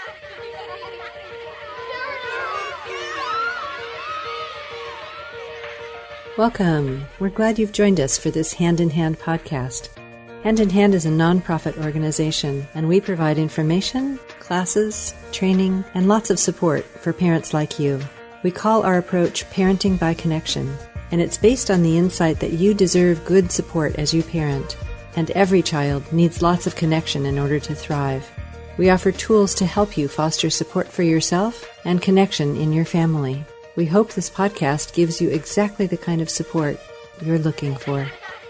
Welcome. We're glad you've joined us for this Hand in Hand podcast. Hand in Hand is a nonprofit organization, and we provide information, classes, training, and lots of support for parents like you. We call our approach Parenting by Connection, and it's based on the insight that you deserve good support as you parent, and every child needs lots of connection in order to thrive. We offer tools to help you foster support for yourself and connection in your family. We hope this podcast gives you exactly the kind of support you're looking for.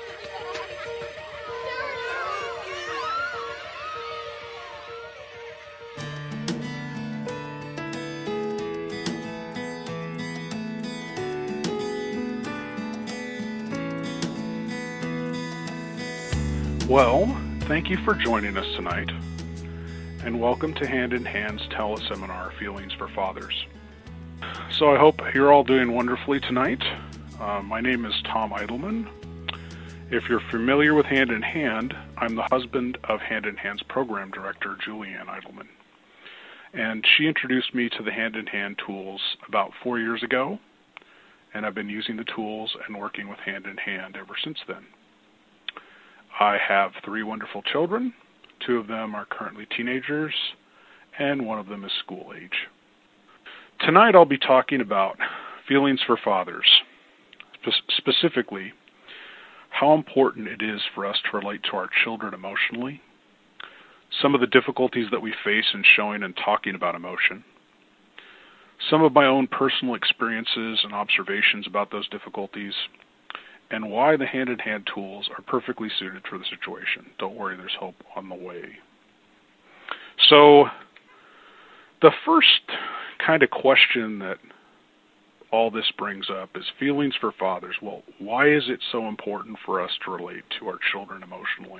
Well, thank you for joining us tonight, and welcome to Hand in Hand's teleseminar, Feelings for Fathers. So I hope you're all doing wonderfully tonight. My name is Tom Eidelman. If you're familiar with Hand in Hand, I'm the husband of Hand in Hand's program director, Julianne Eidelman. And she introduced me to the Hand in Hand tools about 4 years ago, and I've been using the tools and working with Hand in Hand ever since then. I have 3 wonderful children. 2 of them are currently teenagers, and 1 of them is school age. Tonight I'll be talking about feelings for fathers, specifically how important it is for us to relate to our children emotionally, some of the difficulties that we face in showing and talking about emotion, some of my own personal experiences and observations about those difficulties, and why the hand-in-hand tools are perfectly suited for the situation. Don't worry, there's hope on the way. So, the first kind of question that all this brings up is feelings for fathers. Well, why is it so important for us to relate to our children emotionally?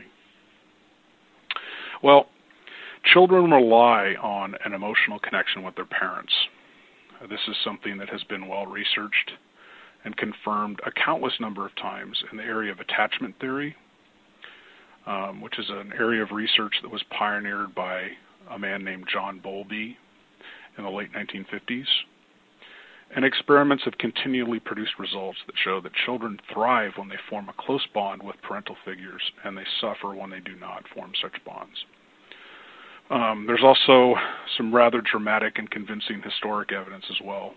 Well, children rely on an emotional connection with their parents. This is something that has been well researched and confirmed a countless number of times in the area of attachment theory, which is an area of research that was pioneered by a man named John Bowlby in the late 1950s. And experiments have continually produced results that show that children thrive when they form a close bond with parental figures, and they suffer when they do not form such bonds. There's also some rather dramatic and convincing historic evidence as well.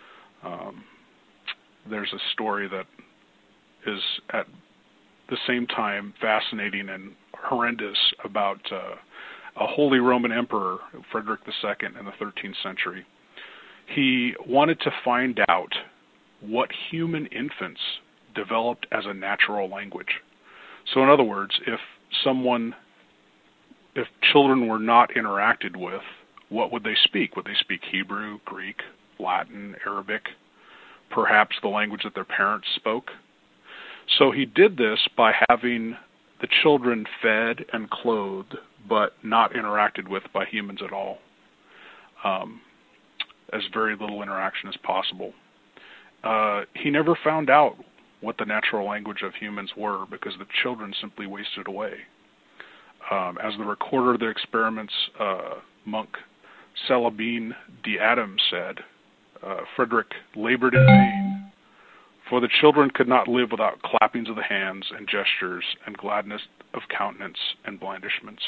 There's a story that is at the same time fascinating and horrendous about a Holy Roman Emperor, Frederick II, in the 13th century. He wanted to find out what human infants developed as a natural language. So in other words, if children were not interacted with, what would they speak? Would they speak Hebrew, Greek, Latin, Arabic, perhaps the language that their parents spoke? So he did this by having the children fed and clothed, but not interacted with by humans at all, as very little interaction as possible. He never found out what the natural language of humans were because the children simply wasted away. As the recorder of the experiments, monk Celebin d'Adam said, Frederick labored in vain, for the children could not live without clappings of the hands and gestures and gladness of countenance and blandishments.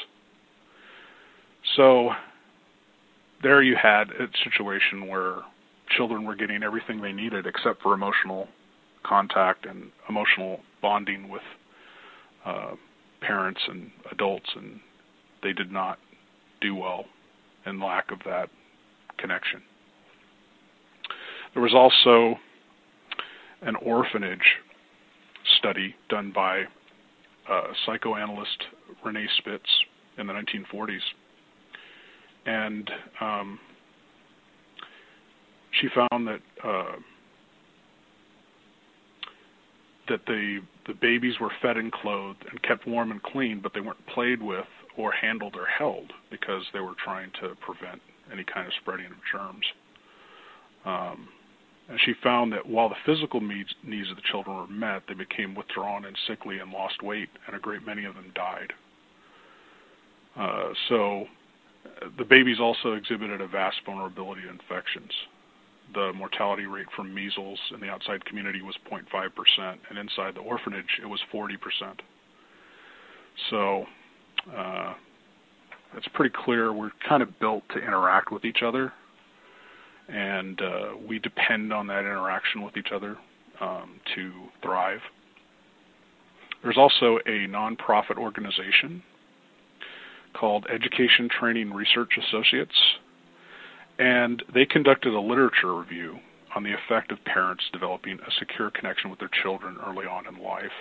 So there you had a situation where children were getting everything they needed except for emotional contact and emotional bonding with parents and adults, and they did not do well in lack of that connection. There was also an orphanage study done by psychoanalyst Renee Spitz in the 1940s. And she found that the babies were fed and clothed and kept warm and clean, but they weren't played with or handled or held because they were trying to prevent any kind of spreading of germs. And she found that while the physical needs of the children were met, they became withdrawn and sickly and lost weight, and a great many of them died. So the babies also exhibited a vast vulnerability to infections. The mortality rate from measles in the outside community was 0.5%, and inside the orphanage it was 40%. So it's pretty clear we're kind of built to interact with each other, and we depend on that interaction with each other to thrive. There's also a nonprofit organization called Education Training Research Associates, and they conducted a literature review on the effect of parents developing a secure connection with their children early on in life.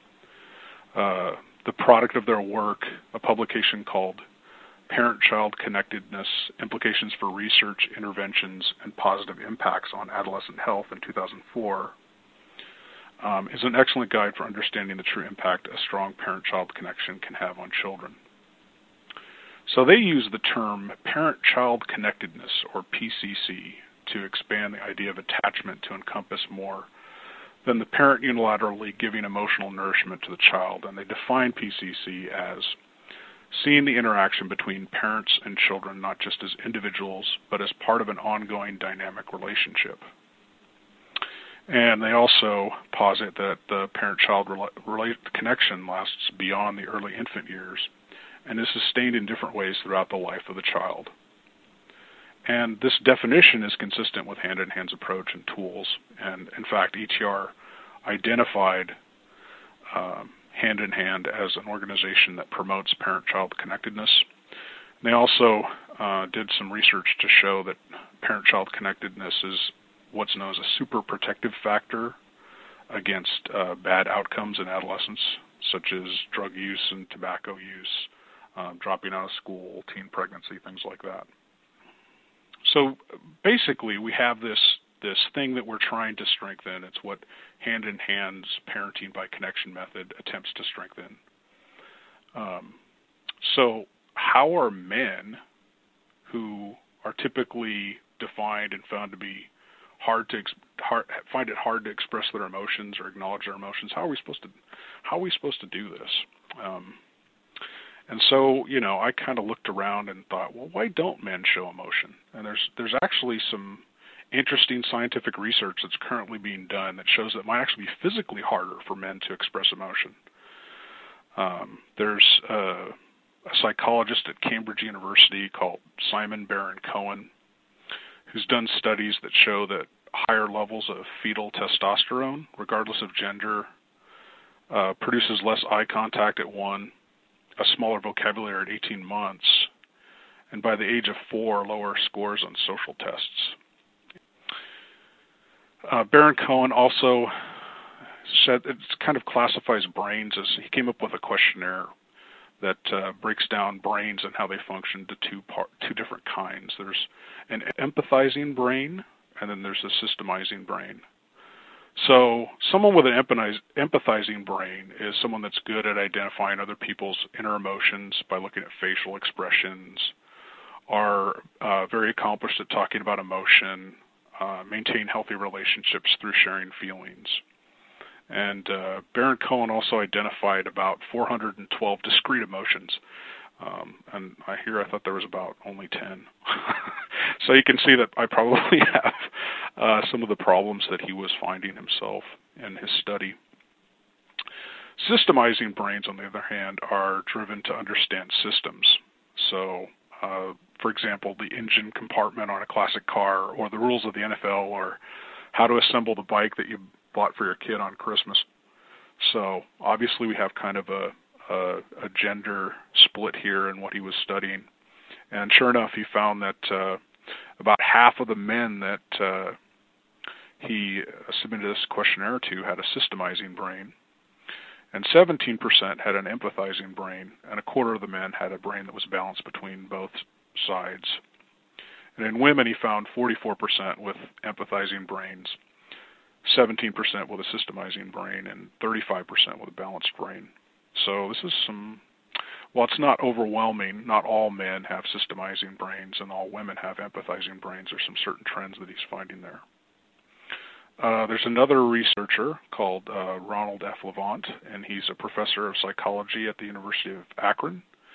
The product of their work, a publication called Parent-Child Connectedness, Implications for Research, Interventions, and Positive Impacts on Adolescent Health in 2004, is an excellent guide for understanding the true impact a strong parent-child connection can have on children. So they use the term parent-child connectedness, or PCC, to expand the idea of attachment to encompass more than the parent unilaterally giving emotional nourishment to the child. And they define PCC as seeing the interaction between parents and children not just as individuals, but as part of an ongoing dynamic relationship. And they also posit that the parent-child connection lasts beyond the early infant years and is sustained in different ways throughout the life of the child. And this definition is consistent with Hand in Hand's approach and tools. And in fact, ETR identified Hand in Hand as an organization that promotes parent-child connectedness. And they also did some research to show that parent-child connectedness is what's known as a super protective factor against bad outcomes in adolescence, such as drug use and tobacco use, dropping out of school, teen pregnancy, things like that. So basically, we have this thing that we're trying to strengthen. It's what Hand in Hand's parenting by connection method attempts to strengthen. So how are men who are typically defined and found to be find it hard to express their emotions or acknowledge their emotions, how are we supposed to do this? And so, I kind of looked around and thought, well, why don't men show emotion? And there's actually some interesting scientific research that's currently being done that shows that it might actually be physically harder for men to express emotion. There's a psychologist at Cambridge University called Simon Baron-Cohen, who's done studies that show that higher levels of fetal testosterone, regardless of gender, produces less eye contact at 1, a smaller vocabulary at 18 months, and by the age of 4, lower scores on social tests. Baron-Cohen also said it kind of classifies brains as he came up with a questionnaire that breaks down brains and how they function to two different kinds. There's an empathizing brain, and then there's a systemizing brain. So someone with an empathizing brain is someone that's good at identifying other people's inner emotions by looking at facial expressions, are very accomplished at talking about emotion, maintain healthy relationships through sharing feelings. And Baron-Cohen also identified about 412 discrete emotions. And I thought there was about only 10. So you can see that I probably have some of the problems that he was finding himself in his study. Systemizing brains, on the other hand, are driven to understand systems. So, for example, the engine compartment on a classic car, or the rules of the NFL, or how to assemble the bike that you bought for your kid on Christmas. So obviously we have kind of a gender split here in what he was studying. And sure enough, he found that about half of the men that he submitted this questionnaire to had a systemizing brain, and 17% had an empathizing brain, and a quarter of the men had a brain that was balanced between both sides. And in women, he found 44% with empathizing brains, 17% with a systemizing brain, and 35% with a balanced brain. So this is while it's not overwhelming, not all men have systemizing brains and all women have empathizing brains. There's some certain trends that he's finding there. There's another researcher called Ronald F. Levant, and he's a professor of psychology at the University of Akron.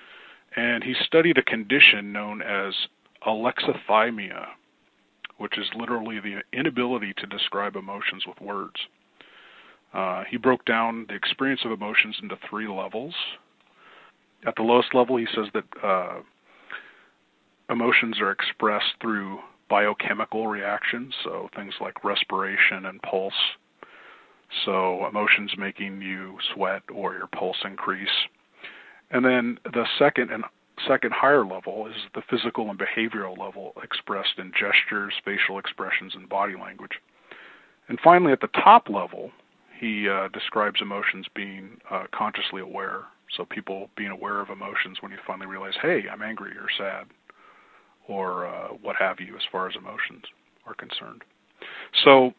And he studied a condition known as alexithymia, which is literally the inability to describe emotions with words. He broke down the experience of emotions into 3 levels. At the lowest level, he says that emotions are expressed through biochemical reactions, so things like respiration and pulse. So emotions making you sweat or your pulse increase. And then the second higher level is the physical and behavioral level, expressed in gestures, facial expressions, and body language. And finally, at the top level, he describes emotions being consciously aware. So people being aware of emotions when you finally realize, hey, I'm angry or sad, or what have you, as far as emotions are concerned. So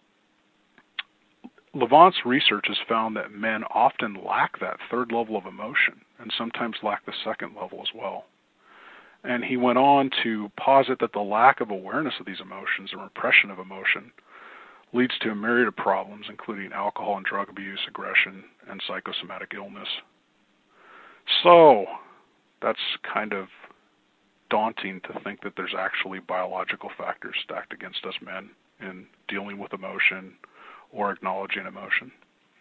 Levant's research has found that men often lack that 3rd level of emotion, and sometimes lack the 2nd level as well. And he went on to posit that the lack of awareness of these emotions and repression of emotion leads to a myriad of problems, including alcohol and drug abuse, aggression, and psychosomatic illness. So that's kind of daunting to think that there's actually biological factors stacked against us men in dealing with emotion or acknowledging emotion.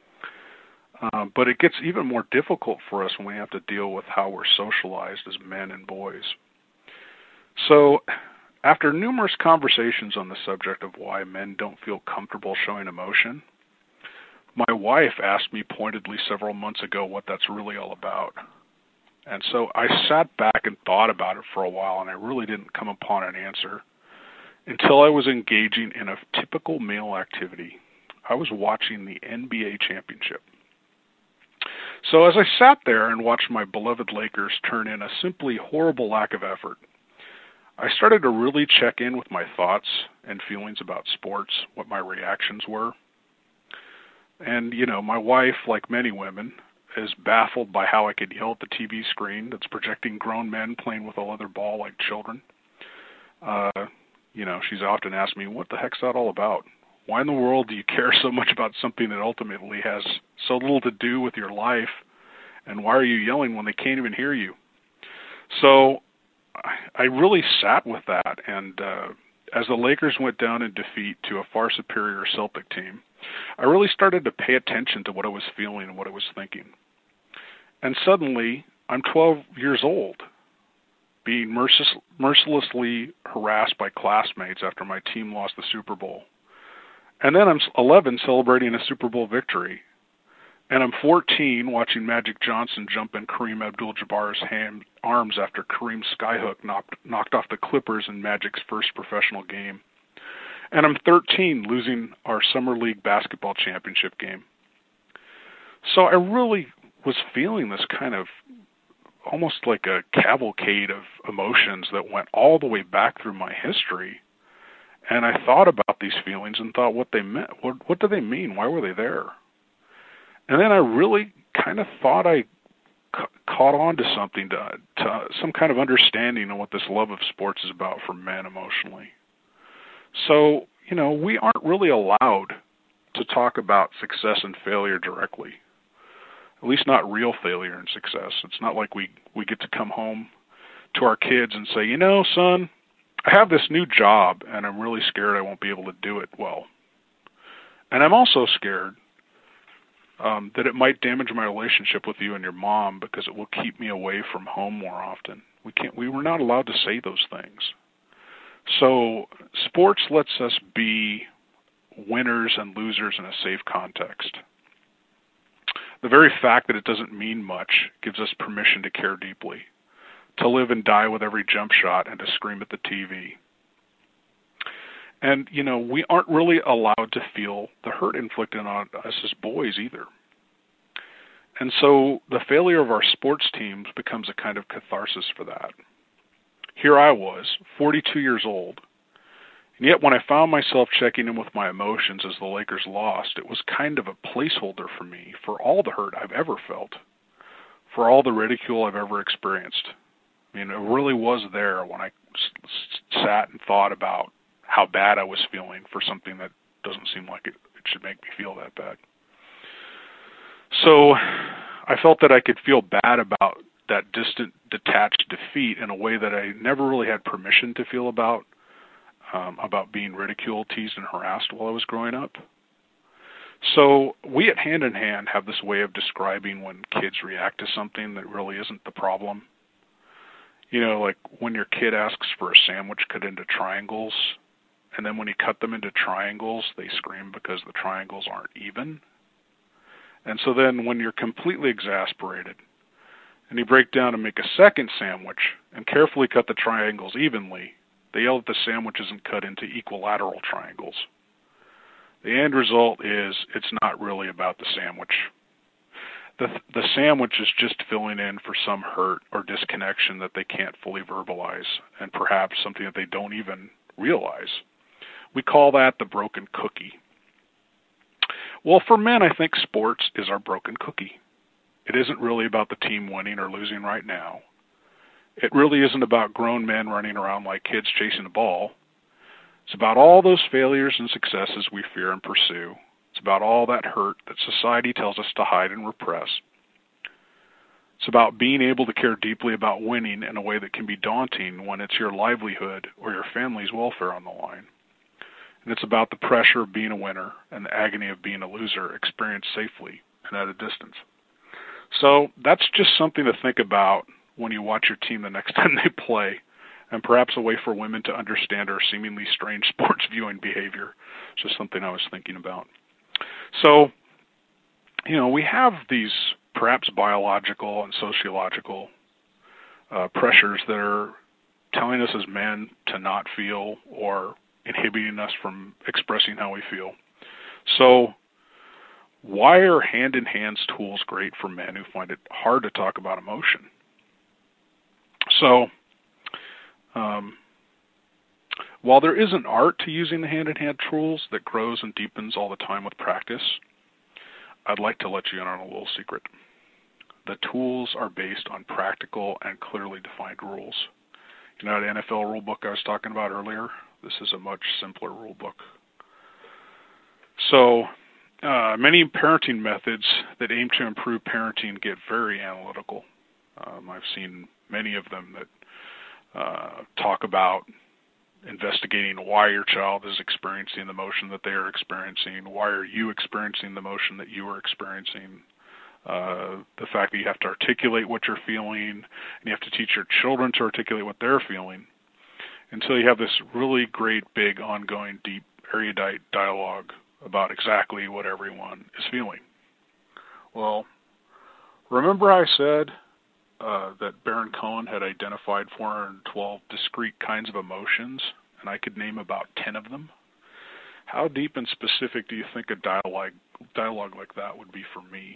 But it gets even more difficult for us when we have to deal with how we're socialized as men and boys. So after numerous conversations on the subject of why men don't feel comfortable showing emotion, my wife asked me pointedly several months ago what that's really all about. And so I sat back and thought about it for a while, and I really didn't come upon an answer until I was engaging in a typical male activity. I was watching the NBA championship. So as I sat there and watched my beloved Lakers turn in a simply horrible lack of effort, I started to really check in with my thoughts and feelings about sports, what my reactions were. And, you know, my wife, like many women, is baffled by how I could yell at the TV screen that's projecting grown men playing with a leather ball like children. You know, she's often asked me, what the heck's that all about? Why in the world do you care so much about something that ultimately has so little to do with your life? And why are you yelling when they can't even hear you? So I really sat with that. And as the Lakers went down in defeat to a far superior Celtic team, I really started to pay attention to what I was feeling and what I was thinking. And suddenly, I'm 12 years old, being mercilessly harassed by classmates after my team lost the Super Bowl. And then I'm 11 celebrating a Super Bowl victory. And I'm 14 watching Magic Johnson jump in Kareem Abdul-Jabbar's arms after Kareem's skyhook knocked off the Clippers in Magic's first professional game. And I'm 13 losing our Summer League basketball championship game. So I really was feeling this kind of almost like a cavalcade of emotions that went all the way back through my history. And I thought about these feelings and thought what they meant. What do they mean? Why were they there? And then I really kind of thought I caught on to something, to some kind of understanding of what this love of sports is about for men emotionally. So, you know, we aren't really allowed to talk about success and failure directly, at least not real failure and success. It's not like we get to come home to our kids and say, you know, son, I have this new job and I'm really scared I won't be able to do it well. And I'm also scared that it might damage my relationship with you and your mom because it will keep me away from home more often. We were not allowed to say those things. So sports lets us be winners and losers in a safe context. The very fact that it doesn't mean much gives us permission to care deeply, to live and die with every jump shot, and to scream at the TV. And, you know, we aren't really allowed to feel the hurt inflicted on us as boys either. And so the failure of our sports teams becomes a kind of catharsis for that. Here I was, 42 years old, and yet when I found myself checking in with my emotions as the Lakers lost, it was kind of a placeholder for me for all the hurt I've ever felt, for all the ridicule I've ever experienced. I mean, it really was there when I sat and thought about how bad I was feeling for something that doesn't seem like it should make me feel that bad. So I felt that I could feel bad about that distant, detached defeat in a way that I never really had permission to feel about being ridiculed, teased, and harassed while I was growing up. So we at Hand in Hand have this way of describing when kids react to something that really isn't the problem. You know, like when your kid asks for a sandwich cut into triangles, and then when you cut them into triangles, they scream because the triangles aren't even. And so then when you're completely exasperated, and you break down and make a second sandwich and carefully cut the triangles evenly, they yell that the sandwich isn't cut into equilateral triangles. The end result is it's not really about the sandwich. The sandwich is just filling in for some hurt or disconnection that they can't fully verbalize, and perhaps something that they don't even realize. We call that the broken cookie. Well, for men, I think sports is our broken cookie. It isn't really about the team winning or losing right now. It really isn't about grown men running around like kids chasing a ball. It's about all those failures and successes we fear and pursue. It's about all that hurt that society tells us to hide and repress. It's about being able to care deeply about winning in a way that can be daunting when it's your livelihood or your family's welfare on the line. And it's about the pressure of being a winner and the agony of being a loser experienced safely and at a distance. So that's just something to think about when you watch your team the next time they play, and perhaps a way for women to understand our seemingly strange sports viewing behavior. It's just something I was thinking about. So, you know, we have these perhaps biological and sociological pressures that are telling us as men to not feel or inhibiting us from expressing how we feel. So why are Hand in Hand's tools great for men who find it hard to talk about emotion? So while there is an art to using the Hand in Hand tools that grows and deepens all the time with practice, I'd like to let you in on a little secret. The tools are based on practical and clearly defined rules. You know that NFL rule book I was talking about earlier? This is a much simpler rule book. So many parenting methods that aim to improve parenting get very analytical. I've seen many of them that talk about investigating why your child is experiencing the emotion that they are experiencing, why are you experiencing the emotion that you are experiencing, the fact that you have to articulate what you're feeling, and you have to teach your children to articulate what they're feeling, until you have this really great, big, ongoing, deep, erudite dialogue about exactly what everyone is feeling. Well, remember I said that Baron Cohen had identified 412 discrete kinds of emotions, and I could name about 10 of them? How deep and specific do you think a dialogue like that would be for me?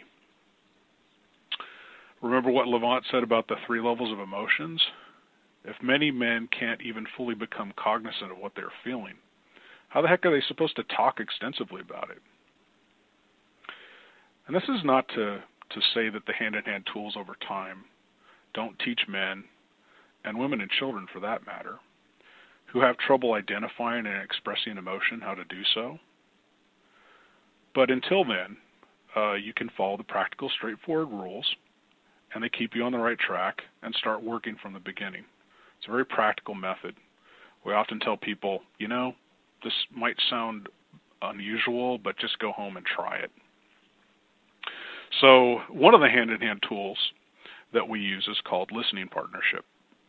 Remember what Levant said about the 3 levels of emotions? If many men can't even fully become cognizant of what they're feeling, how the heck are they supposed to talk extensively about it? And this is not to say that the hand-in-hand tools over time don't teach men, and women and children for that matter, who have trouble identifying and expressing emotion how to do so. But until then, you can follow the practical, straightforward rules, and they keep you on the right track and start working from the beginning. It's a very practical method. We often tell people, you know, this might sound unusual, but just go home and try it. So one of the hand-in-hand tools that we use is called listening partnerships.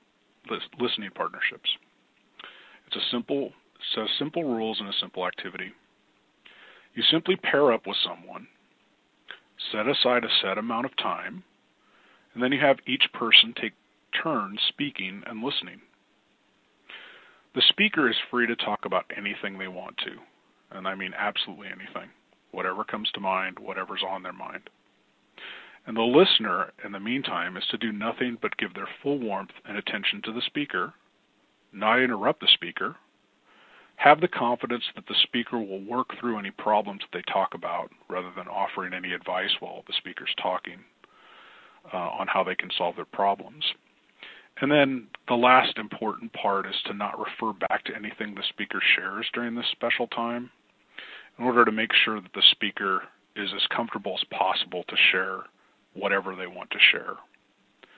It's a set of simple rules and a simple activity. You simply pair up with someone, set aside a set amount of time, and then you have each person take turns speaking and listening. The speaker is free to talk about anything they want to, and I mean absolutely anything, whatever comes to mind, whatever's on their mind. And the listener, in the meantime, is to do nothing but give their full warmth and attention to the speaker, not interrupt the speaker, have the confidence that the speaker will work through any problems that they talk about rather than offering any advice while the speaker's talking on how they can solve their problems. And then the last important part is to not refer back to anything the speaker shares during this special time in order to make sure that the speaker is as comfortable as possible to share whatever they want to share.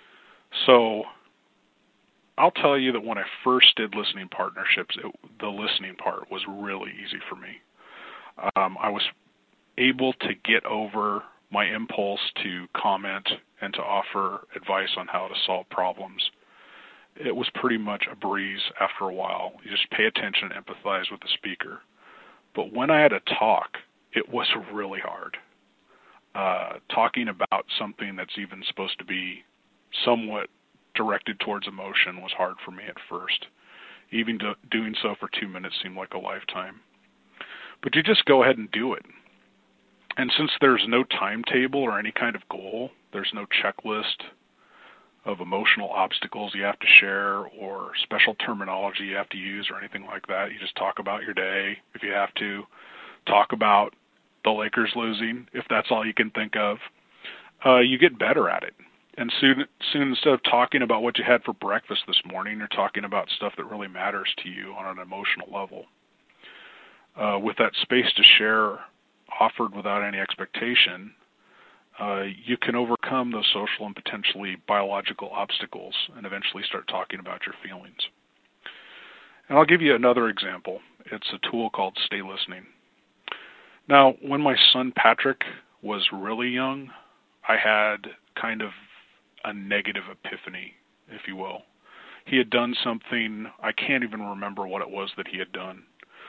So I'll tell you that when I first did listening partnerships, the listening part was really easy for me. I was able to get over my impulse to comment and to offer advice on how to solve problems. It was pretty much a breeze after a while. You just pay attention and empathize with the speaker. But when I had to talk, it was really hard. Talking about something that's even supposed to be somewhat directed towards emotion was hard for me at first. Even doing so for 2 minutes seemed like a lifetime. But you just go ahead and do it. And since there's no timetable or any kind of goal, there's no checklist of emotional obstacles you have to share or special terminology you have to use or anything like that. You just talk about your day if you have to. Talk about the Lakers losing if that's all you can think of. You get better at it. And soon instead of talking about what you had for breakfast this morning, you're talking about stuff that really matters to you on an emotional level. With that space to share offered without any expectation, you can overcome those social and potentially biological obstacles and eventually start talking about your feelings. And I'll give you another example. It's a tool called Stay Listening. Now, when my son Patrick was really young, I had kind of a negative epiphany, if you will. He had done something, I can't even remember what it was that he had done.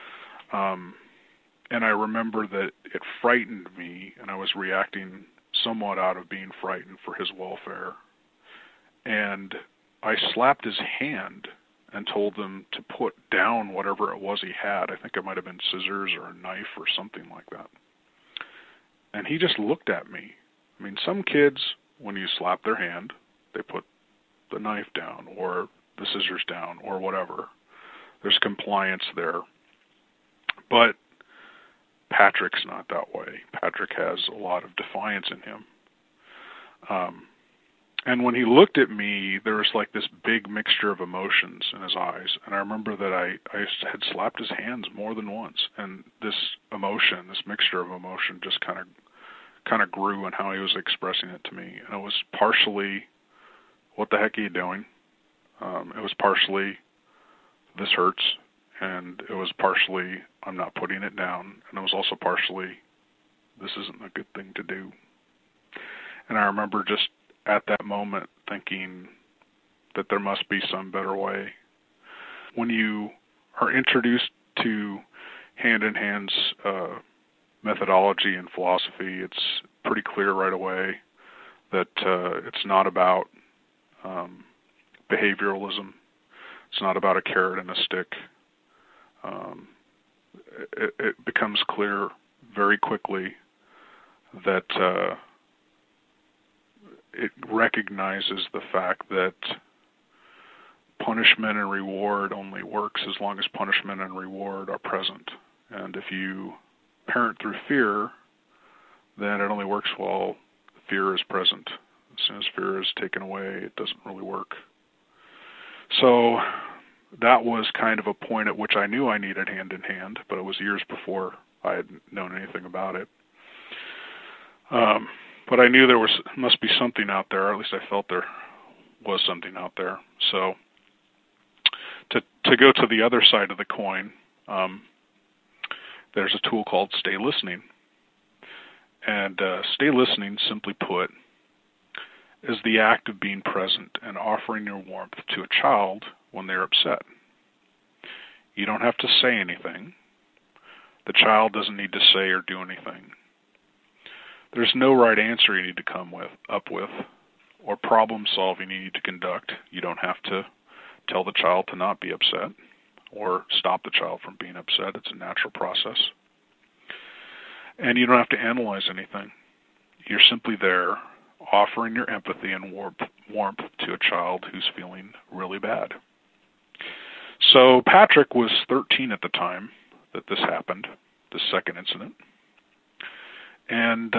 And I remember that it frightened me, and I was reacting somewhat out of being frightened for his welfare. And I slapped his hand and told him to put down whatever it was he had. I think it might have been scissors or a knife or something like that. And he just looked at me. I mean, some kids, when you slap their hand, they put the knife down or the scissors down or whatever. There's compliance there. But Patrick's not that way. Patrick has a lot of defiance in him. And when he looked at me, there was like this big mixture of emotions in his eyes. And I remember that I had slapped his hands more than once. And this emotion, this mixture of emotion just kind of grew in how he was expressing it to me. And it was partially, what the heck are you doing? It was partially, this hurts. And it was partially, I'm not putting it down. And it was also partially, this isn't a good thing to do. And I remember just at that moment thinking that there must be some better way. When you are introduced to Hand in Hand's methodology and philosophy, it's pretty clear right away that it's not about behavioralism. It's not about a carrot and a stick. It becomes clear very quickly that it recognizes the fact that punishment and reward only works as long as punishment and reward are present. And if you parent through fear, then it only works while fear is present. As soon as fear is taken away, it doesn't really work. So that was kind of a point at which I knew I needed Hand in Hand, but it was years before I had known anything about it. But I knew there must be something out there, or at least I felt there was something out there. So to go to the other side of the coin, there's a tool called Stay Listening. And Stay Listening, simply put, is the act of being present and offering your warmth to a child when they're upset. You don't have to say anything. The child doesn't need to say or do anything. There's no right answer you need to come up with, or problem solving you need to conduct. You don't have to tell the child to not be upset or stop the child from being upset. It's a natural process. And you don't have to analyze anything. You're simply there offering your empathy and warmth to a child who's feeling really bad. So Patrick was 13 at the time that this happened, the second incident. And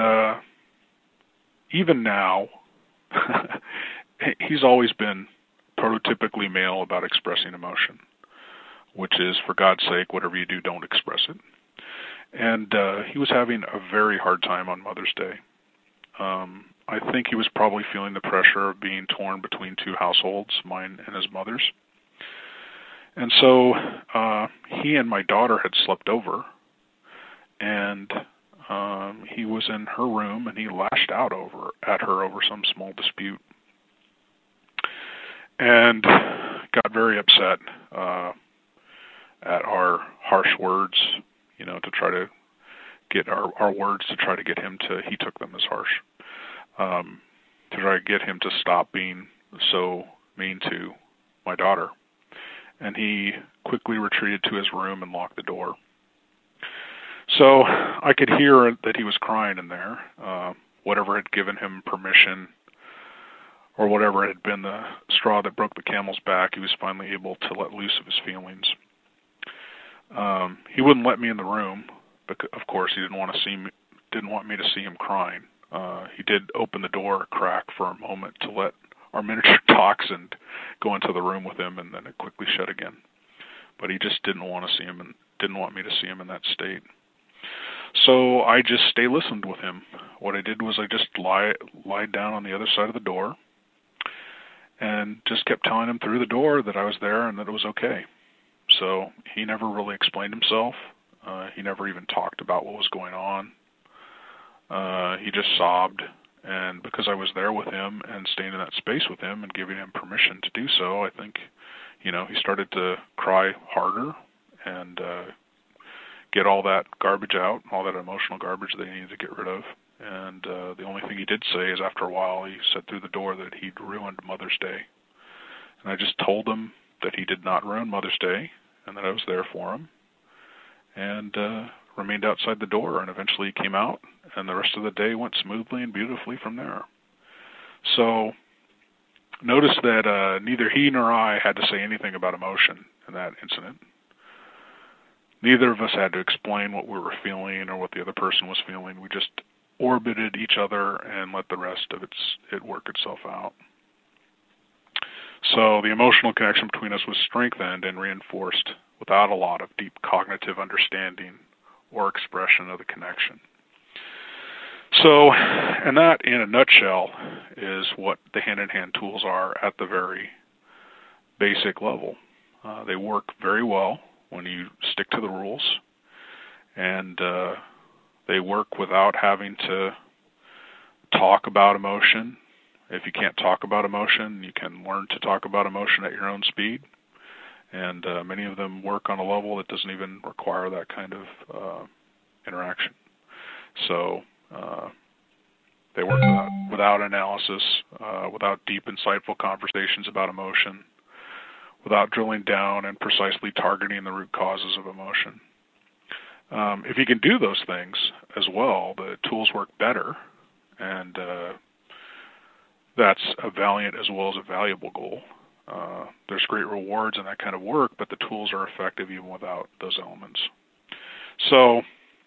even now, he's always been prototypically male about expressing emotion, which is, for God's sake, whatever you do, don't express it. And he was having a very hard time on Mother's Day. I think he was probably feeling the pressure of being torn between two households, mine and his mother's. And so he and my daughter had slept over, and he was in her room, and he lashed out at her over some small dispute, and got very upset at our harsh words, to try to get our words to try to get him to, he took them as harsh, to try to get him to stop being so mean to my daughter. And he quickly retreated to his room and locked the door. So I could hear that he was crying in there. Whatever had given him permission, or whatever had been the straw that broke the camel's back, he was finally able to let loose of his feelings. He wouldn't let me in the room, because, of course, he didn't want me to see him crying. He did open the door a crack for a moment to let our miniature dachshund go into the room with him, and then it quickly shut again. But he just didn't want to see him, and didn't want me to see him in that state. So I just listened with him. What I did was I just lied down on the other side of the door, and just kept telling him through the door that I was there and that it was okay. So he never really explained himself. He never even talked about what was going on. He just sobbed. And because I was there with him and staying in that space with him and giving him permission to do so, I think, he started to cry harder and get all that garbage out, all that emotional garbage that he needed to get rid of. And the only thing he did say is after a while he said through the door that he'd ruined Mother's Day. And I just told him that he did not ruin Mother's Day and that I was there for him. And remained outside the door, and eventually he came out, and the rest of the day went smoothly and beautifully from there. So notice that neither he nor I had to say anything about emotion in that incident. Neither of us had to explain what we were feeling or what the other person was feeling. We just orbited each other and let the rest of it work itself out. So the emotional connection between us was strengthened and reinforced without a lot of deep cognitive understanding or expression of the connection. So, and that in a nutshell is what the hand-in-hand tools are at the very basic level. They work very well when you stick to the rules, and they work without having to talk about emotion. If you can't talk about emotion, you can learn to talk about emotion at your own speed. And many of them work on a level that doesn't even require that kind of interaction. So they work without analysis, without deep, insightful conversations about emotion, without drilling down and precisely targeting the root causes of emotion. If you can do those things as well, the tools work better, and that's a valiant as well as a valuable goal. There's great rewards in that kind of work, but the tools are effective even without those elements. So,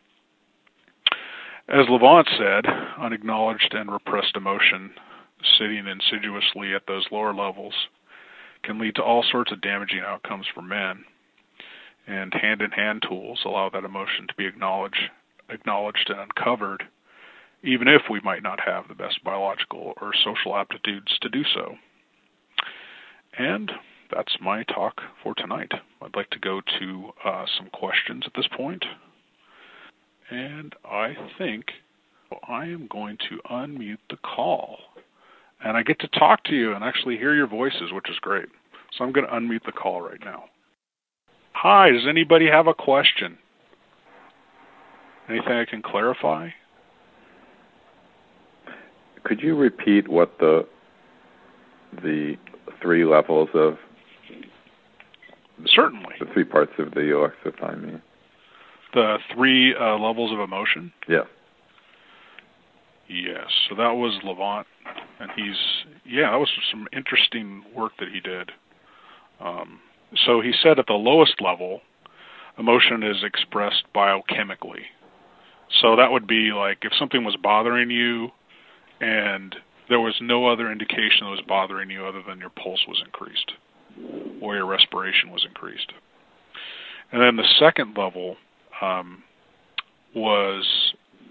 as Levant said, unacknowledged and repressed emotion sitting insidiously at those lower levels can lead to all sorts of damaging outcomes for men. And hand-in-hand tools allow that emotion to be acknowledged and uncovered, even if we might not have the best biological or social aptitudes to do so. And that's my talk for tonight. I'd like to go to some questions at this point. And I think I am going to unmute the call. And I get to talk to you and actually hear your voices, which is great. So I'm going to unmute the call right now. Hi, does anybody have a question? Anything I can clarify? Could you repeat what the three levels of... Certainly. The three parts of the alexithymia? The three levels of emotion? Yeah. Yes. So that was Levant, and that was some interesting work that he did. So he said at the lowest level, emotion is expressed biochemically. So that would be like if something was bothering you and there was no other indication that was bothering you other than your pulse was increased or your respiration was increased. And then the second level was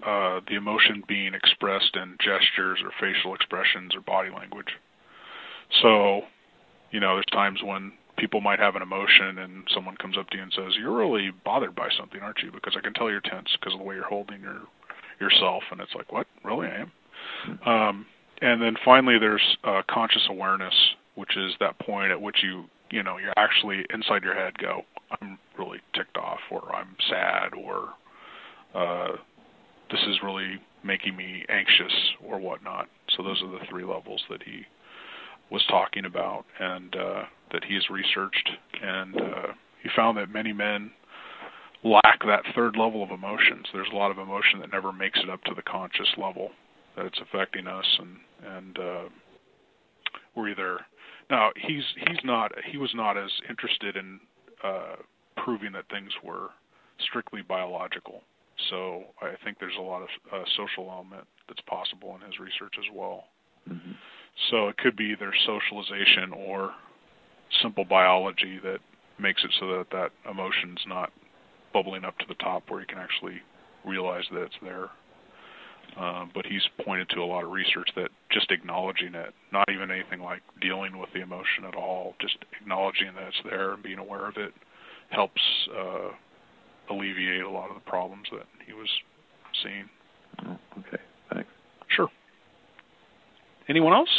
the emotion being expressed in gestures or facial expressions or body language. So, there's times when people might have an emotion and someone comes up to you and says, "You're really bothered by something, aren't you? Because I can tell you're tense because of the way you're holding yourself." And it's like, "What? Really? I am?" And then finally there's conscious awareness, which is that point at which you're actually inside your head go, "I'm really ticked off," or "I'm sad," or "This is really making me anxious," or whatnot. So those are the three levels that he was talking about and that he has researched. And he found that many men lack that third level of emotions. There's a lot of emotion that never makes it up to the conscious level, that it's affecting us, and we're either now he was not as interested in proving that things were strictly biological. So I think there's a lot of social element that's possible in his research as well. Mm-hmm. So it could be either socialization or simple biology that makes it so that emotion's not bubbling up to the top where you can actually realize that it's there. But he's pointed to a lot of research that just acknowledging it, not even anything like dealing with the emotion at all, just acknowledging that it's there and being aware of it helps alleviate a lot of the problems that he was seeing. Oh, okay, thanks. Sure. Anyone else?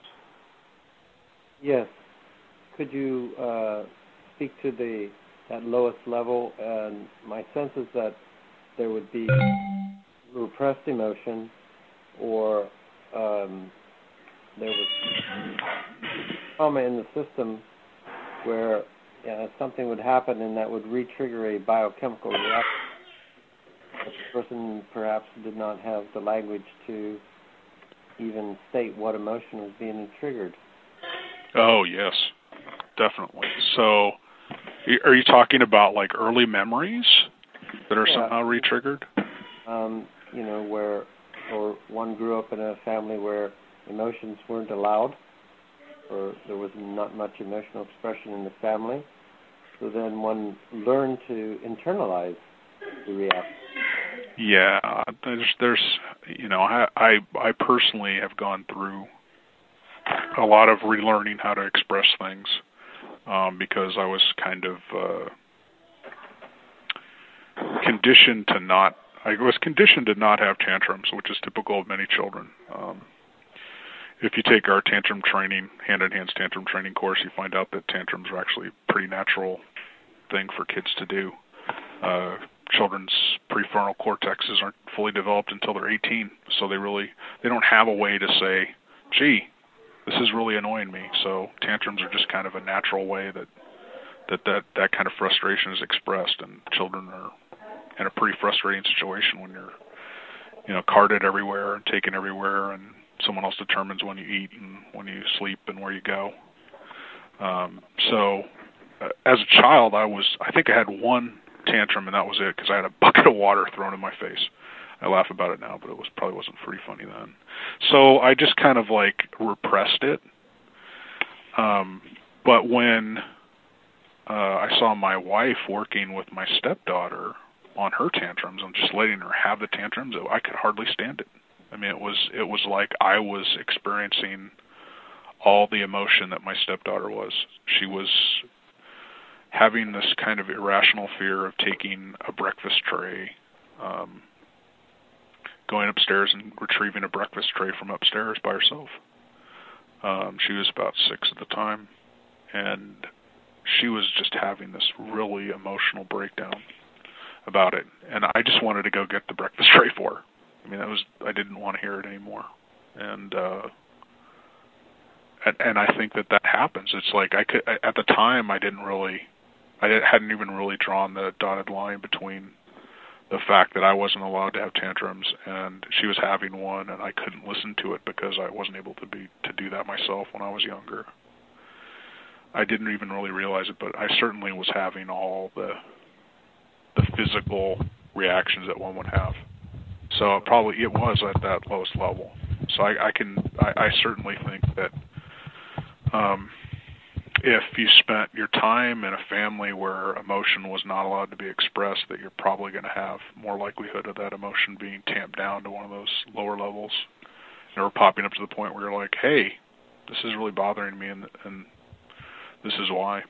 Yes. Could you speak to that lowest level? And my sense is that there would be repressed emotion, or there was trauma in the system where something would happen and that would re-trigger a biochemical reaction. But the person perhaps did not have the language to even state what emotion was being triggered. Oh, yes, definitely. So are you talking about like early memories that are somehow re-triggered? Where or one grew up in a family where emotions weren't allowed, or there was not much emotional expression in the family. So then one learned to internalize the reaction. Yeah, there's I personally have gone through a lot of relearning how to express things because I was kind of conditioned to not have tantrums, which is typical of many children. If you take our tantrum training, Hand in Hand's tantrum training course, you find out that tantrums are actually a pretty natural thing for kids to do. Children's prefrontal cortexes aren't fully developed until they're 18, so they don't have a way to say, "Gee, this is really annoying me." So tantrums are just kind of a natural way that kind of frustration is expressed, and children are in a pretty frustrating situation when you're carted everywhere and taken everywhere, and someone else determines when you eat and when you sleep and where you go. So as a child, I think I had one tantrum, and that was it, because I had a bucket of water thrown in my face. I laugh about it now, but it probably wasn't pretty funny then. So I just kind of like repressed it. But when I saw my wife working with my stepdaughter on her tantrums and just letting her have the tantrums, I could hardly stand it. I mean, it was like I was experiencing all the emotion that my stepdaughter was. She was having this kind of irrational fear of taking a breakfast tray, going upstairs and retrieving a breakfast tray from upstairs by herself. She was about 6 at the time, and she was just having this really emotional breakdown about it, and I just wanted to go get the breakfast tray for her. I mean, I didn't want to hear it anymore, and I think that happens. It's like at the time I hadn't even really drawn the dotted line between the fact that I wasn't allowed to have tantrums and she was having one, and I couldn't listen to it because I wasn't able to do that myself when I was younger. I didn't even really realize it, but I certainly was having all the physical reactions that one would have. So it was at that lowest level. So I certainly think that if you spent your time in a family where emotion was not allowed to be expressed, that you're probably going to have more likelihood of that emotion being tamped down to one of those lower levels, or popping up to the point where you're like, hey, this is really bothering me, and this is why.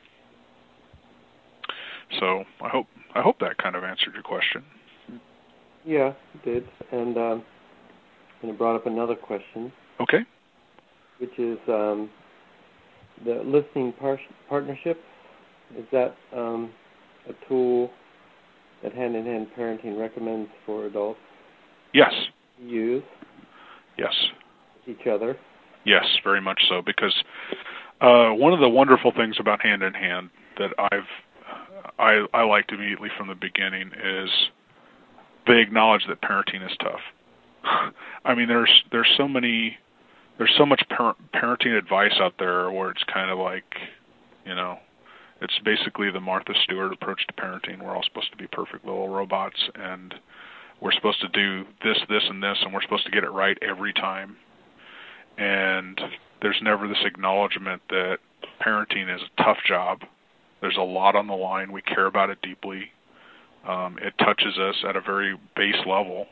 So I hope that kind of answered your question. Yeah, it did. And it brought up another question. Okay. Which is the listening partnership. Is that a tool that Hand-in-Hand Parenting recommends for adults? Yes. To use? Yes. Each other? Yes, very much so. Because one of the wonderful things about Hand-in-Hand that I liked immediately from the beginning is they acknowledge that parenting is tough. I mean, there's so much parenting advice out there where it's kind of like, it's basically the Martha Stewart approach to parenting. We're all supposed to be perfect little robots, and we're supposed to do this, this, and this, and we're supposed to get it right every time. And there's never this acknowledgement that parenting is a tough job. There's a lot on the line. We care about it deeply. It touches us at a very base level.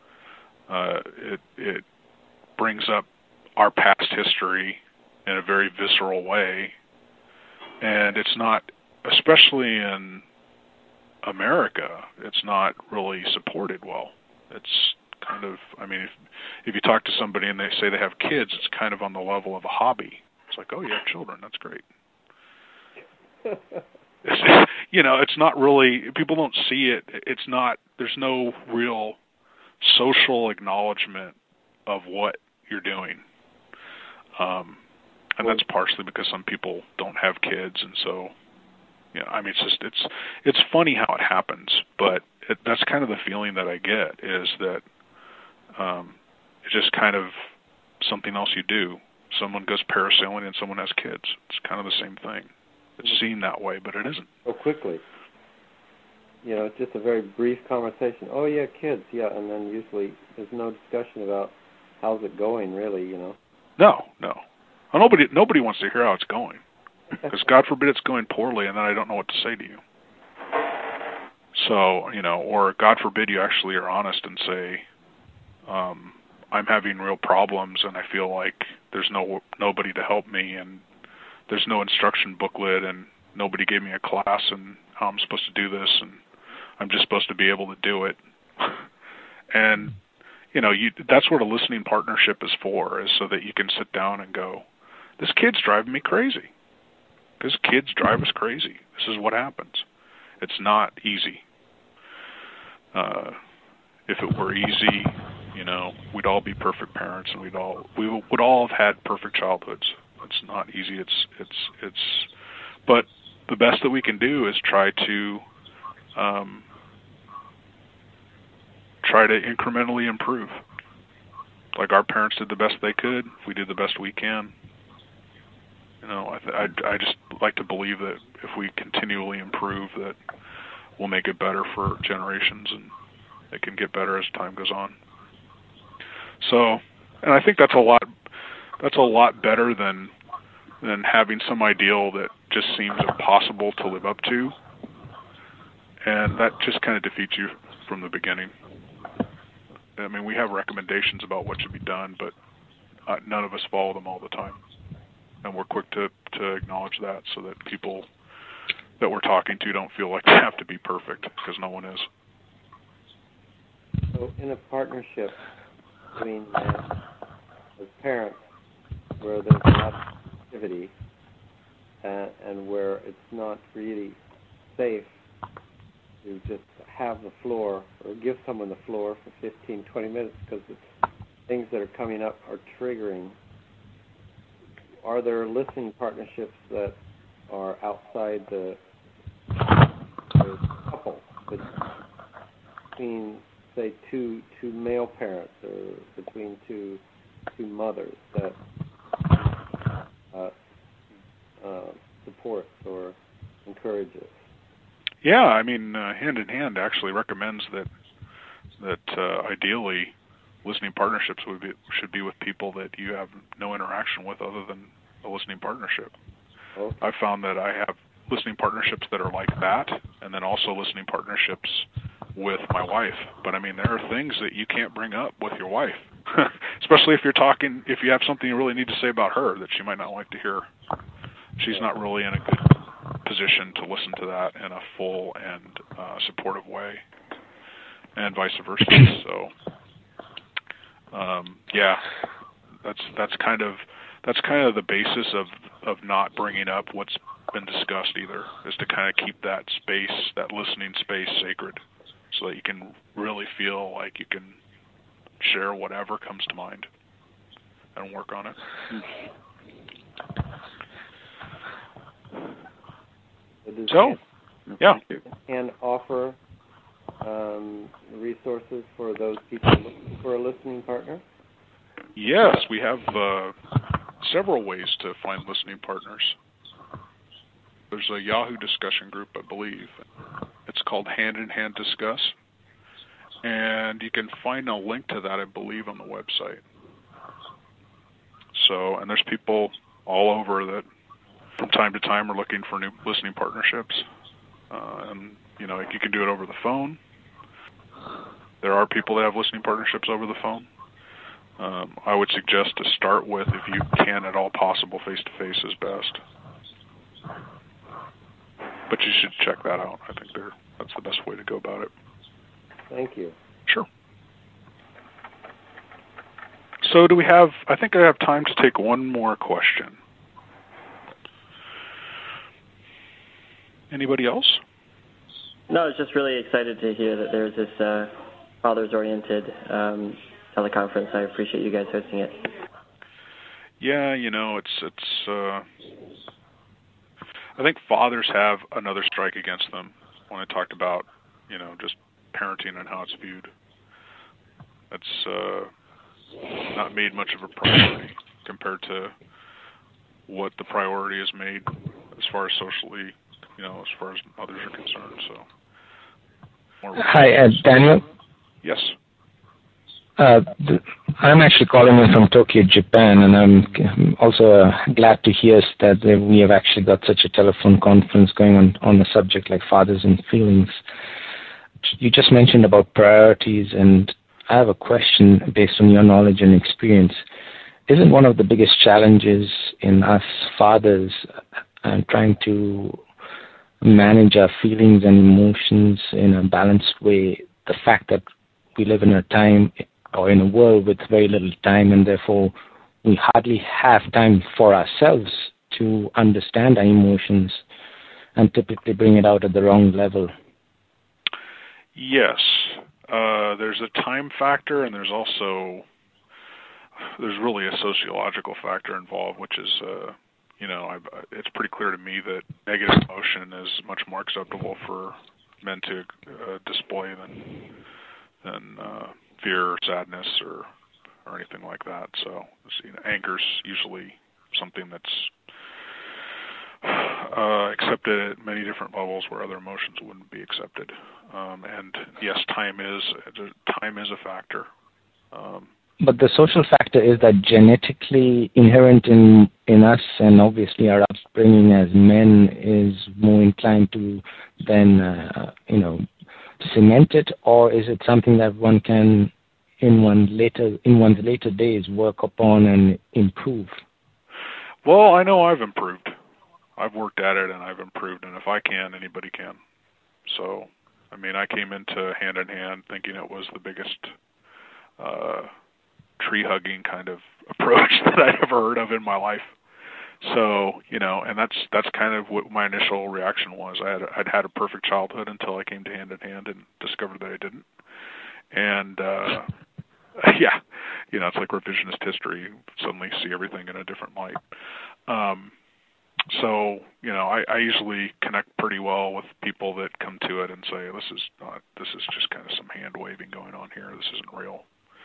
It brings up our past history in a very visceral way. And it's not, especially in America, it's not really supported well. It's kind of, I mean, if you talk to somebody and they say they have kids, it's kind of on the level of a hobby. It's like, oh, you have children, that's great. It's not really, people don't see it. It's not, there's no real social acknowledgement of what you're doing. And that's partially because some people don't have kids, and so, I mean, it's funny how it happens, but that's kind of the feeling that I get, is that it's just kind of something else you do. Someone goes parasailing and someone has kids. It's kind of the same thing. It's seen that way, but it isn't. So quickly. It's just a very brief conversation. Oh, yeah, kids, yeah, and then usually there's no discussion about how's it going, really, No. Well, nobody wants to hear how it's going, because God forbid it's going poorly, and then I don't know what to say to you. So, or God forbid you actually are honest and say, I'm having real problems, and I feel like there's nobody to help me, and there's no instruction booklet, and nobody gave me a class and how I'm supposed to do this, and I'm just supposed to be able to do it. And, that's what a listening partnership is for, is so that you can sit down and go, this kid's driving me crazy. Because kids drive us crazy. This is what happens. It's not easy. If it were easy, we'd all be perfect parents, and we would all have had perfect childhoods. It's not easy. But the best that we can do is try to incrementally improve. Like our parents did the best they could. We did the best we can. I just like to believe that if we continually improve, that we'll make it better for generations, and it can get better as time goes on. So, and I think that's a lot better than having some ideal that just seems impossible to live up to, and that just kind of defeats you from the beginning. I mean, we have recommendations about what should be done, but none of us follow them all the time. And we're quick to acknowledge that, so that people that we're talking to don't feel like they have to be perfect, because no one is. So in a partnership between as parents, where there's a lot of activity and where it's not really safe to just have the floor or give someone the floor for 15, 20 minutes because things that are coming up are triggering. Are there listening partnerships that are outside the couple, between, say, two male parents, or between two mothers that supports or encourages? Yeah, I mean, Hand-in-Hand actually recommends that ideally listening partnerships should be with people that you have no interaction with other than a listening partnership. Okay. I found that I have listening partnerships that are like that, and then also listening partnerships with my wife. But I mean, there are things that you can't bring up with your wife, especially if if you have something you really need to say about her that she might not like to hear. She's not really in a good position to listen to that in a full and supportive way, and vice versa. So, yeah, that's kind of the basis of not bringing up what's been discussed either, is to kind of keep that space, that listening space, sacred, so that you can really feel like you can share whatever comes to mind and work on it. So, yeah. And offer resources for those people looking for a listening partner? Yes, we have several ways to find listening partners. There's a Yahoo discussion group, I believe. It's called Hand in Hand Discuss. And you can find a link to that, I believe, on the website. So, and there's people all over that from time to time are looking for new listening partnerships. And, you know, you can do it over the phone. There are people that have listening partnerships over the phone. I would suggest to start with, if you can at all possible, face-to-face is best. But you should check that out. I think that's the best way to go about it. Thank you. Sure. So I think I have time to take one more question. Anybody else? No, I was just really excited to hear that there's this fathers-oriented teleconference. I appreciate you guys hosting it. Yeah, you know, it's I think fathers have another strike against them when I talked about, you know, just parenting and how it's viewed. It's not made much of a priority compared to what the priority is made as far as socially, you know, as far as others are concerned. So. Hi, Daniel. Yes. I'm actually calling in from Tokyo, Japan, and I'm also glad to hear that we have actually got such a telephone conference going on a subject like fathers and feelings. You just mentioned about priorities, and I have a question based on your knowledge and experience. Isn't one of the biggest challenges in us fathers trying to manage our feelings and emotions in a balanced way, the fact that we live in a time or in a world with very little time, and therefore we hardly have time for ourselves to understand our emotions and typically bring it out at the wrong level? Yes. There's a time factor, and there's really a sociological factor involved, which is, you know, it's pretty clear to me that negative emotion is much more acceptable for men to display than fear, sadness, or anything like that. So, you know, anger's usually something that's accepted at many different levels where other emotions wouldn't be accepted. And yes, time is a factor. But the social factor is that genetically inherent in us, and obviously our upbringing as men is more inclined to then, you know, cement it, or is it something that one can, in one's later days, work upon and improve? Well, I know I've improved. I've worked at it and I've improved, and if I can, anybody can. So, I mean, I came into Hand in Hand thinking it was the biggest tree-hugging kind of approach that I'd ever heard of in my life. So, you know, and that's kind of what my initial reaction was. I'd had a perfect childhood until I came to Hand in Hand and discovered that I didn't. And, yeah, you know, it's like revisionist history. You suddenly see everything in a different light. So, you know, I usually connect pretty well with people that come to it and say, this is just kind of some hand waving going on here. This isn't real.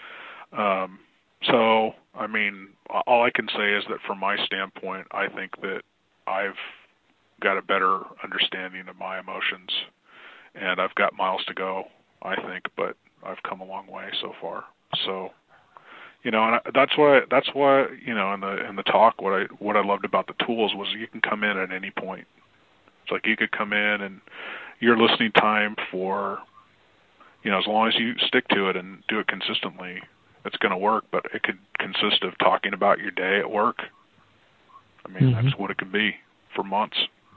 So, I mean, all I can say is that from my standpoint, I think that I've got a better understanding of my emotions, and I've got miles to go, I think, but I've come a long way so far. So, You know, and that's why you know, in the talk, what I loved about the tools was you can come in at any point. It's like you could come in and your listening time for, you know, as long as you stick to it and do it consistently, it's going to work. But it could consist of talking about your day at work. I mean, that's what it could be for months.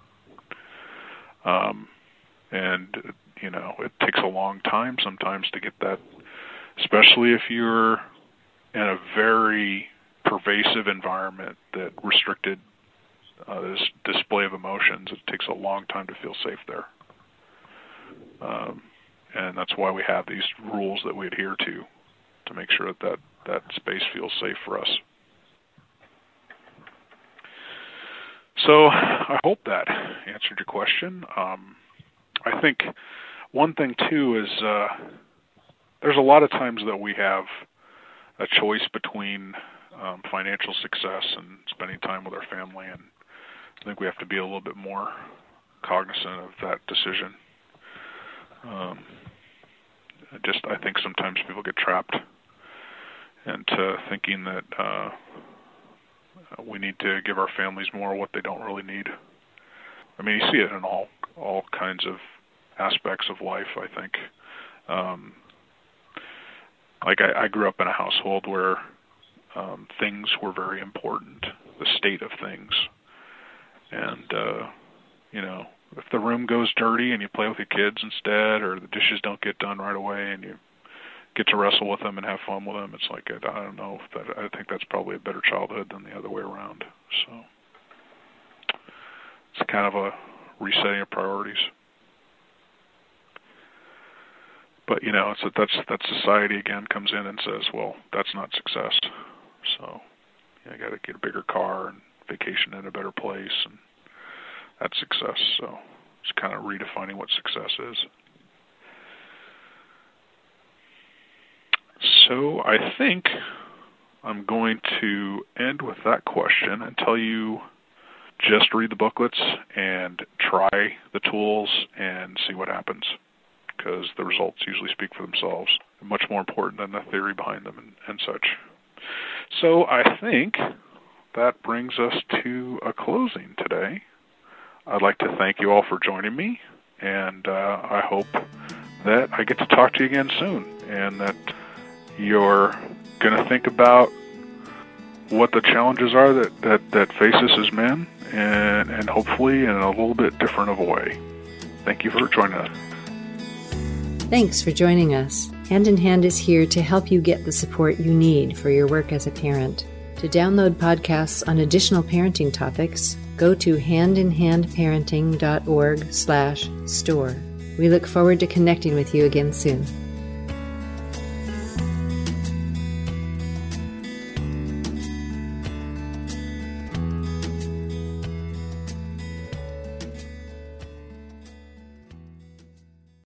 And, you know, it takes a long time sometimes to get that, especially if you're in a very pervasive environment that restricted this display of emotions. It takes a long time to feel safe there. And that's why we have these rules that we adhere to make sure that space feels safe for us. So I hope that answered your question. I think one thing, too, is there's a lot of times that we have a choice between financial success and spending time with our family, and I think we have to be a little bit more cognizant of that decision. I think sometimes people get trapped into thinking that we need to give our families more of what they don't really need. I mean, you see it in all kinds of aspects of life, I think. Like I grew up in a household where things were very important, the state of things. And, you know, if the room goes dirty and you play with your kids instead, or the dishes don't get done right away and you get to wrestle with them and have fun with them, it's like, I don't know, I think that's probably a better childhood than the other way around. So it's kind of a resetting of priorities. But, you know, that society again comes in and says, well, that's not success. So you got to get a bigger car and vacation in a better place, and that's success. So it's kind of redefining what success is. So I think I'm going to end with that question and tell you just read the booklets and try the tools and see what happens, because the results usually speak for themselves. They're much more important than the theory behind them and such. So I think that brings us to a closing today. I'd like to thank you all for joining me, and I hope that I get to talk to you again soon, and that you're going to think about what the challenges are that face us as men, and hopefully in a little bit different of a way. Thank you for joining us. Thanks for joining us. Hand in Hand is here to help you get the support you need for your work as a parent. To download podcasts on additional parenting topics, go to handinhandparenting.org/store. We look forward to connecting with you again soon.